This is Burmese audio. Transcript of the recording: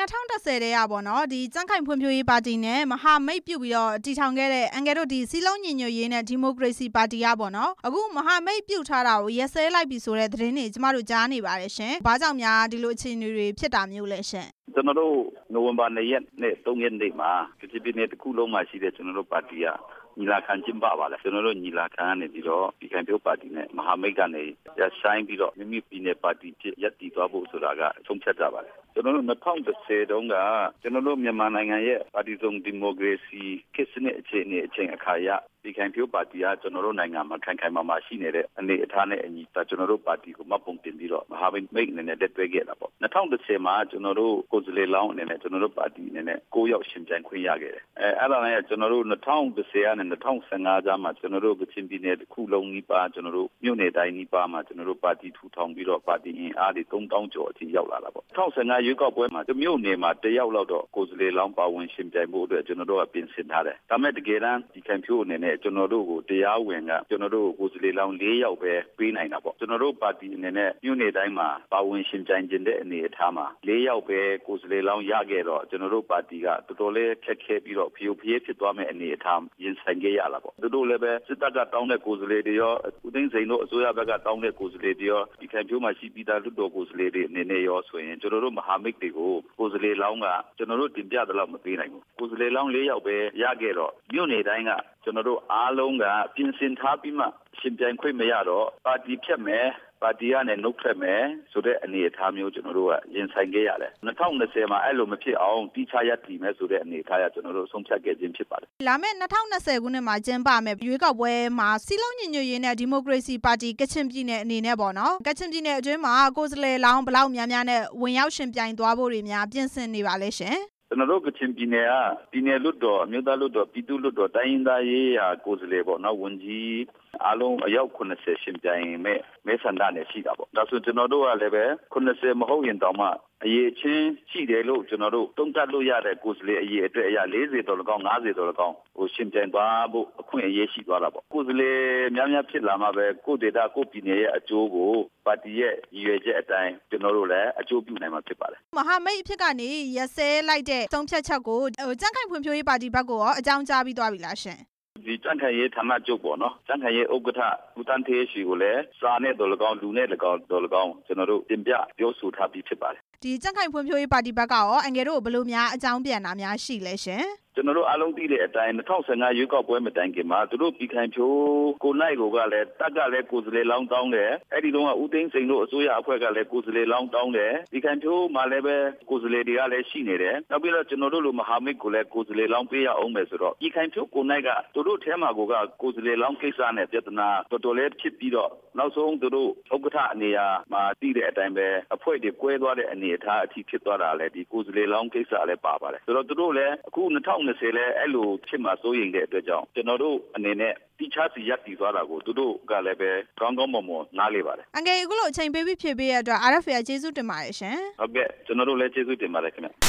2010တဲ့ရပါတော့ဒီကြံ့ခိုင်ဖွံ့ဖြိုးရေးပါတီနဲ့မဟာမိတ်ပြုတ်ပြီးတော့တည်ထောင်ခဲ့တဲ့အန်ကယ်တို့ဒီစီလုံးညီညွတ်ရေးနဲ့ဒီမိုကရေစီပါတီရပါတော့အခုမဟာမိတ်ပြုတ်ထားတာကိုရက်စဲလိုက်ပြီဆိုတဲ့သတင်းတွေကျမတို့ကြားနေပါတယ်ရှင်။ဘာကြောင့်များဒီလိုအခြေအနေတွေဖြစ်တာမျိုးလဲရှင်။ကျွန်တော်တို့နိုဝင်ဘာ2ရက်နဲ့3ရက်နေ့မှာပြည်နယ်တစ်ခုလုံးမှာရှိတဲ့ကျွန်တော်တို့ပါတီကညီလာခံကျင်းပပါလေကျွန်တော်တို့ညီလာခံကနေပြီးတော့ဒီကံပြိုးပါတီနဲ့မဟာမိတ်ကနေရဆိုင်ပြီးတော့မိမိပြည်နယ်ပါတီဖြစ်ရပ်တည်သွားဖို့ဆိုတာကအဆုံးဖြတ်ကြပါလေကျွန်တော်တို့2010တုန်းကကျွန်တော်တို့မြန်မာနိုင်ငံရဲ့ပါတီစုံဒီမိုကရေစီခေတ်စနစ်အခြေအနေအချိန်အခါရဒီကံပြိုးပါတီကကျွန်တော်တို့နိုင်ငံမှာခိုင်ခိုင်မာမာရှိနေတဲ့အနေအထားနဲ့အညီကျွန်တော်တို့ပါတီကိုမှပုံတင်ပြီးတော့မဟာမိတ်အနေနဲ့တက်တွဲခဲ့တာပေါ့2010မှာကျွန်တော်တို့ကိုယ်စားလှယ်လောင်းအနေနဲ့ကျွန်တော်တို့ပါတီအနေနဲ့9ယောက်ရှင်ပြိုင်ခွင့်ရခဲ့တယ်အဲ့ဒါနဲ့ကျွန်တော်တို့2010ကနေ2015ကြားမှာကျွန်တော်တို့ကချင်ပြည်နယ်တစ်ခုလုံးကြီးပါကျွန်တော်တို့မြို့နယ်တိုင်းကြီးပါမှာကျွန်တော်တို့ပါတီထူထောင်ပြီးတော့ပါတီအင်အားတွေ3000ကျော်အထိရောက်လာတာပေါ့2015ရွေးကောက်ပွဲမှာဒီမြို့နယ်မှာတယောက်လောက်တော့ကိုယ်စားလှယ်လောင်းပါဝင်ရှင်ပြိုင်ဖို့အတွက်ကျွန်တော်တို့ကပြင်ဆင်ထားတယ်ဒါပေမဲ့တကယ်တမ်းဒီကံဖြိုးအနေနဲ့ကျွန်တော်တို့ကိုတရားဝင်ကကျွန်တော်တို့ကိုယ်စားလှယ်လောင်း4ယောက်ပဲပေးနိုင်တာပေါ့ကျွန်တော်တို့ပါတီအနေနဲ့မြို့နယ်တိုင်းမှာပါဝင်ရှင်ပြိုင်ခြင်းတဲ့အနေအထားမှာ4ယောက်ပဲကိုယ်စားလှယ်လောင်းရခဲ့တော့ကျွန်တော်တို့ပါတီကတော်တော်လေးခက်ခဲပြီးတော့ဖျို့ဖျဲဖြစ်သွားမယ့်အနေအထားရင်ဆိုင်ခဲ့ရလာပေါ့သူတို့လည်းပဲစစ်တပ်ကတောင်းတဲ့ကိုယ်စားလှယ်တွေရောဦးသိန်းစိန်တို့အစိုးရဘက်ကတောင်းတဲ့ကိုယ်စားလှယ်တွေရောဒီကံဖြိုးမှာရှိပြီးသားလွှတ်တော်ကိုယ်စားလှယ်တွေအနေနဲ့ရောဆိုရင်ကျွန်တော်တို့မဟာမိတ်တွေကိုကိုယ်စားလှယ်လောင်းကကျွန်တော်တို့တင်ပြသလောက်မပေးနိုင်ဘူးကိုယ်စားလှယ်လောင်း4ယောက်ပဲရခဲ့တော့မြို့နယ်တိုင်းကကျွန်တော်တို့အားလုံးကပြင်ဆင်ထားပြီးမှရှင်ပြိုင်ခွင့်မရတော့ပါတီဖြတ်မယ်ပါတီကနေနှုတ်ထွက်မယ်ဆိုတဲ့အနေအထားမျိုးကျွန်တော်တို့ကရင်ဆိုင်ခဲ့ရတယ်2020မှာအဲ့လိုမဖြစ်အောင်တိကျရတည်မယ်ဆိုတဲ့အနေအထားကကျွန်တော်တို့ဆုံးဖြတ်ခဲ့ခြင်းဖြစ်ပါတယ်လာမယ့်2020ခုနှစ်မှာကျင်းပမယ်ရွေးကောက်ပွဲမှာစီလုံးညီညွတ်ရေးနဲ့ဒီမိုကရေစီပါတီကချင်ပြည်နယ်အနေနဲ့ပေါ့နော်ကချင်ပြည်နယ်အတွင်းမှာကိုယ်စားလှယ်လောင်းဘလောက်များများနဲ့ဝင်ရောက်ရှင်ပြိုင်သွားဖို့တွေများပြင်ဆင်နေပါလဲရှင်ကျွန်တော်တို့ကချင်ပြည်နယ်ကပြည်နယ်လွှတ်တော်အမျိုးသားလွှတ်တော်ပြည်သူ့လွှတ်တော်တိုင်းရင်းသားရေးရာကိုယ်စားလှယ်ပေါ့နော်ဝန်ကြီးအားလုံးအယောက်80ရှင်ပြိုင်မဲ့မဲဆန္ဒနဲ့ရှိတာပေါ့ဒါဆိုကျွန်တော်တို့ကလည်းပဲ80မဟုတ်ရင်တောင်မှအရေးချင်းရှိတယ်လို့ကျွန်တော်တို့တုံ့တက်လို့ရတဲ့ကိုယ်စားလှယ်အရေးအတွက်အရာ40တော်လကောင်း50တော်လကောင်းဟိုရှင်ပြိုင်သွားဖို့အခွင့်အရေးရှိသွားတာပေါ့ကိုယ်စားလှယ်များများဖြစ်လာမှပဲကိုယ်ဒေတာကိုယ်ပြည်နယ်ရဲ့အကျိုးကိုပါတီရဲ့ရည်ရွယ်ချက်အတိုင်းကျွန်တော်တို့လည်းအကျိုးပြုနိုင်မှာဖြစ်ပါတယ်မဟာမိတ်အဖြစ်ကနေရက်စဲလိုက်တဲ့သုံးဖြတ်ချက်ကိုကြံ့ခိုင်ဖွံ့ဖြိုးရေးပါတီဘက်ကိုရောအကြောင်းကြားပြီးသွားပြီလားရှင်ဒီကြံ့ခိုင်ရေးဌာနချုပ်ပေါ့နော်ကြံ့ခိုင်ရေးဥက္ကဋ္ဌဦးတန်းသေးရှိကိုလည်းစာနဲ့တော်လကောင်းလူနဲ့တော်လကောင်းကျွန်တော်တို့တင်ပြပြောဆိုထားပြီးဖြစ်ပါတယ်ဒီကြံ့ခိုင်ဖွံ့ဖြိုးရေးပါတီဘက်ကရောအန်ကယ်တို့ဘယ်လိုများအကြောင်းပြန်တာများရှိလဲရှင်ကျွန်တော်တို့အားလုံးသိတဲ့အတိုင်း2015ရွေးကောက်ပွဲမတိုင်ခင်မှာသူတို့ပြည်ခိုင်ဖြိုးကိုနိုင်ကိုကလည်းတက်ကလည်းကိုယ်စားလှယ်လောင်းတောင်းတယ်အဲ့ဒီတော့ဦးသိန်းစိန်တို့အစိုးရအဖွဲ့ကလည်းကိုယ်စားလှယ်လောင်းတောင်းတယ်ပြည်ခိုင်ဖြိုးမှာလည်းပဲကိုယ်စားလှယ်တွေကလည်းရှိနေတယ်နောက်ပြီးတော့ကျွန်တော်တို့လိုမဟာမိတ်ကိုလည်းကိုယ်စားလှယ်လောင်းပေးရအောင်မယ်ဆိုတော့ပြည်ခိုင်ဖြိုးကိုနိုင်ကသူတို့ထဲမှာကိုယ်စားလှယ်လောင်းကိစ္စနဲ့ပြဿနာတော်တော်လေးဖြစ်ပြီးတော့နောက်ဆုံးသူတို့ဥက္ကဋ္ဌအနေနဲ့မှာတည်တဲ့အတိုင်းပဲအဖွဲ့တွေကွဲသွားတဲ့အနေအထားအထိဖြစ်သွားတာလည်းဒီကိုယ်စားလှယ်လောင်းကိစ္စလည်းပါပါတယ်ဆိုတော့သူတို့လည်းအခု2020လဲအဲ့လိုဖြစ်မှာစိုးရိမ်တဲ့အတွက်ကြောင့်ကျွန်တော်တို့အနေနဲ့တိကျစီရပ်တည်သွားတာကိုသူတို့ကလည်းပဲကောင်းကောင်းမွန်မွန်နားလေပါတယ်အန်ကယ်အခုလိုအချိန်ပေးပြီးဖြည့်ပေးရတဲ့အတွက် RFA ကျေးဇူးတင်ပါတယ်ရှင်ဟုတ်ကဲ့ကျွန်တော်တို့လည်းကျေးဇူးတင်ပါတယ်ခင်ဗျ